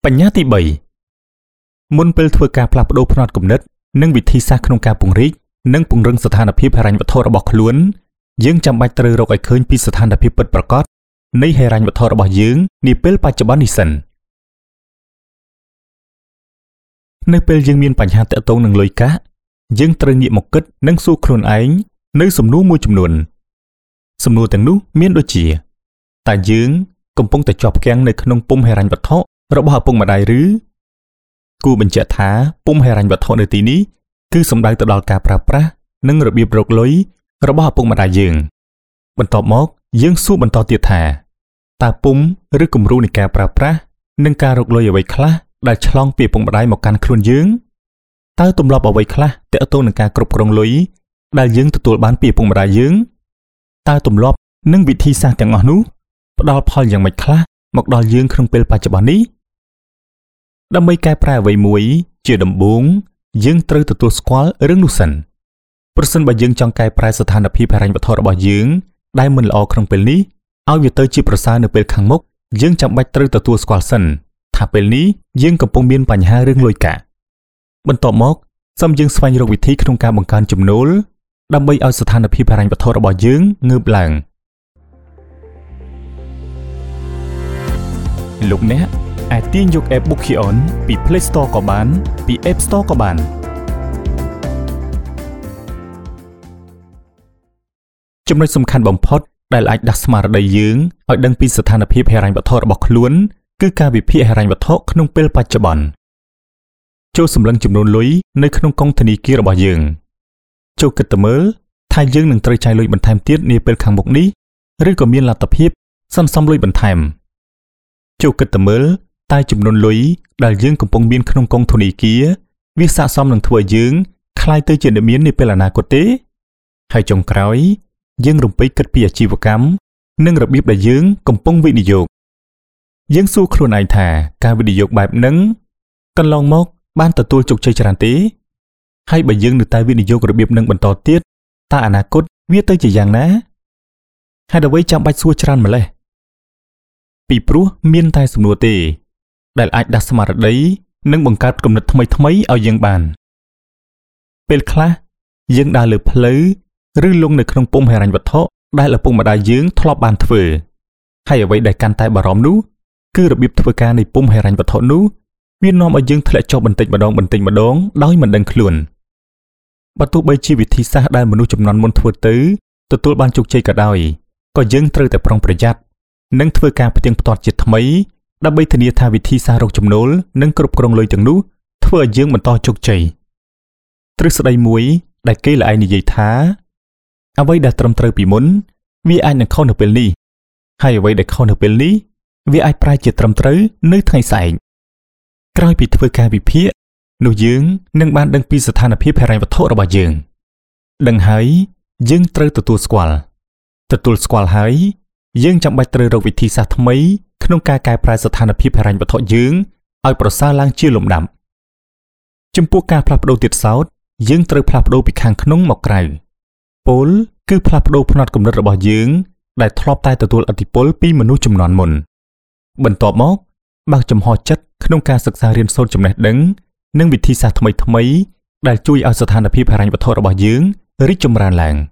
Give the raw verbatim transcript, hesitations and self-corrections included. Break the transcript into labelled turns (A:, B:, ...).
A: បញ្ញត្តិទីបីមុនពេលធ្វើការផ្លាស់ប្ដូរផ្នត់គំនិតនិងវិធីសាស្ត្រក្នុងការពង្រីកនិងពង្រឹងស្ថានភាពហិរញ្ញវត្ថុរបស់ខ្លួនយើងចាំបាច់ត្រូវរកឲ្យឃើញពីស្ថានភាពពិតប្រាកដនៃហិរញ្ញវត្ថុរបស់យើងនាពេលបច្ចុប្បន្ននេះសិននៅពេលយើងមានបញ្ហាតាក់ទងនឹងលុយកាក់យើងត្រូវងាកមកគិតនិងសួរខ្លួនឯងនៅសំណួរមួយចំនួនសំណួរទាំងនោះមានដូចជាតើយើងកំពុងតែជាប់គាំងនៅក្នុងពុម្ពហិរញ្ញវត្ថុរបស់ឪពុកម្ដាយឬគួរបញ្ជាក់ថាពុម្ពហិរញ្ញវត្ថុនៅទីនេះគឺសំដៅទៅដល់ការប្រើប្រាស់និងរបៀបរកលុយរបស់ឪពុកម្ដាយយើងបន្ទាប់មកយើងសួរបន្តទៀតថាតើពុម្ពឬគំរូនៃការប្រើប្រាស់និងការរកលុយអ្វីខ្លះដែលឆ្លងពីឪពុកម្ដាយមកកាន់ខ្លួនយើងតើទម្លាប់អ្វីខ្លះទាក់ទងនឹងការគ្រប់គ្រងលុយដែលយើងទទួលបានពីឪពុកម្ដាយយើងតើទម្លាប់និងវិធីសាស្ត្រទាំងអស់នោះផ្ដល់ផលយ៉ាងម៉េចខ្លះមកដល់យើងក្នុងពេលបច្ចុប្បន្ននេះដើម្បីកែប្រែអ្វីមួយជាដំបូងយើងត្រូវទទួលស្គាល់រឿងនោះសិនប្រសិនបើយើងចង់កែប្រែស្ថានភាពហិរញ្ញវត្ថុរបស់យើងដែលមិនល្អក្នុងពេលនេះឲ្យវាទៅជាប្រសើរនៅពេលខាងមុខយើងចាំបាច់ត្រូវទទួលស្គាល់សិនថាពេលនេះយើងកំពុងមានបញ្ហារឿងលុយកាក់បន្ទាប់មកសូមយើងស្វែងរកវិធីក្នុងការបង្កើនចំណូលដើម្បីឲ្យស្ថានភាពហិរញ្ញវត្ថុរបស់យើងងើបឡើងលោកអ្នកអាចទាញយក App Bookion ពី Play Store ក៏បានពី App Store ក៏បានចំណុចសំខាន់បំផុតដែលអាចដាស់ស្មារតីយើងឲ្យដឹងពីស្ថានភាពហិរញ្ញវត្ថុរបស់ខ្លួនគឺការវិភាគហិរញ្ញវត្ថុក្នុងពេលបច្ចុប្បន្នចូលសម្លឹងចំនួនលុយនៅក្នុងកុងធនាគាររបស់យើងចូលគិតទៅមើលថាយើងនឹងត្រូវចាយលុយបន្ថែមទៀតនាពេលខាងមុខនេះឬក៏មានលទ្ធភាពសន្សំលុយបន្ថែមចូលគិតទៅមើលតើចំនួនលុយដែលយើងកំពុងមានក្នុងកុងធនាគារវាស័ក្តិសមនឹងធ្វើឲ្យយើងក្លាយទៅជាអ្នកមាននាពេលអនាគតទេហើយចុងក្រោយយើងរំពេចគិតពីអាជីវកម្មនិងរបៀបដែលយើងកំពុងវិនិយោគយើងសួរខ្លួនឯងថាការវិនិយោគបែបហ្នឹងកន្លងមកបានទទួលជោគជ័យច្រើនទេហើយបើយើងនៅតែវិនិយោគរបៀបហ្នឹងបន្តទៀតតើអនាគតវាទៅជាយ៉ាងណាហេតុអ្វីចាំបាច់សួរច្រើនម្ល៉េះពីព្រោះមានតែសំណួរទេដែលអាចដាស់ស្មារតីនិងបង្កើតគំនិតថ្មីថ្មីឲ្យយើងបានពេលខ្លះយើងដើរលើផ្លូវឬលងនៅក្នុងពុម្ពហិរញ្ញវត្ថុដែលឪពុកម្ដាយយើងធ្លាប់បានធ្វើហើយអ្វីដែលកាន់តែបារម្ភនោះគឺរបៀបធ្វើការនៃពុម្ពហិរញ្ញវត្ថុនោះវានាំឲ្យយើងធ្លាក់ចុះបន្តិចម្ដងបន្តិចម្ដងដោយមិនដឹងខ្លួនបើទោះបីជាវិធីសាស្ត្រដែលមនុស្សជំនាន់មុនធ្វើទៅទទួលបានជោគជ័យក៏ដោយក៏យើងត្រូវតែប្រុងប្រយ័ត្ននិងធ្វើការផ្ទៀងផ្ទាត់ជាថ្មីដើម្បីធានាថាវិធីសាស្ត្ររកចំណូលនិងគ្រប់គ្រងលុយទាំងនោះធ្វើឲ្យយើងបន្តជោគជ័យទ្រឹស្ដីមួយដែលគេល្ឯងនិយាយថាអ្វីដែលត្រឹមត្រូវពីមុនវាអាចនឹងខុសនៅពេលនេះហើយអ្វីដែលខុសនៅពេលនេះវាអាចប្រែជាត្រឹមត្រូវនៅថ្ងៃស្អែកក្រោយពីធ្វើការវិភាគនោះយើងនឹងបានដឹងពីស្ថានភាពហិរញ្ញវត្ថុរបស់យើងដឹងហើយយើងត្រូវទទួលស្គាល់ទទួលស្គាល់ហើយយើងចាំបាច់ត្រូវរកវិធីសាស្ត្រថ្មីក្នុងការកែប្រែស្ថានភាពហិរញ្ញវត្ថុយើងឲ្យប្រសើរឡើងជាលំដាប់ចំពោះការផ្លាស់ប្ដូរទៀតសោតយើងត្រូវផ្លាស់ប្ដូរពីខាងក្នុងមកក្រៅពោលគឺផ្លាស់ប្ដូរផ្នត់គំនិតរបស់យើងដែលធ្លាប់តែទទួលឥទ្ធិពលពីមនុស្សជំនាន់មុនបន្ទាប់មកបើកចំហចិត្តក្នុងការសិក្សារៀនសូត្រចំណេះដឹងនិងវិធីសាស្ត្រថ្មីៗដែលជួយឲ្យស្ថានភាពហិរញ្ញវត្ថុរបស់យើងរីកចម្រើនឡើង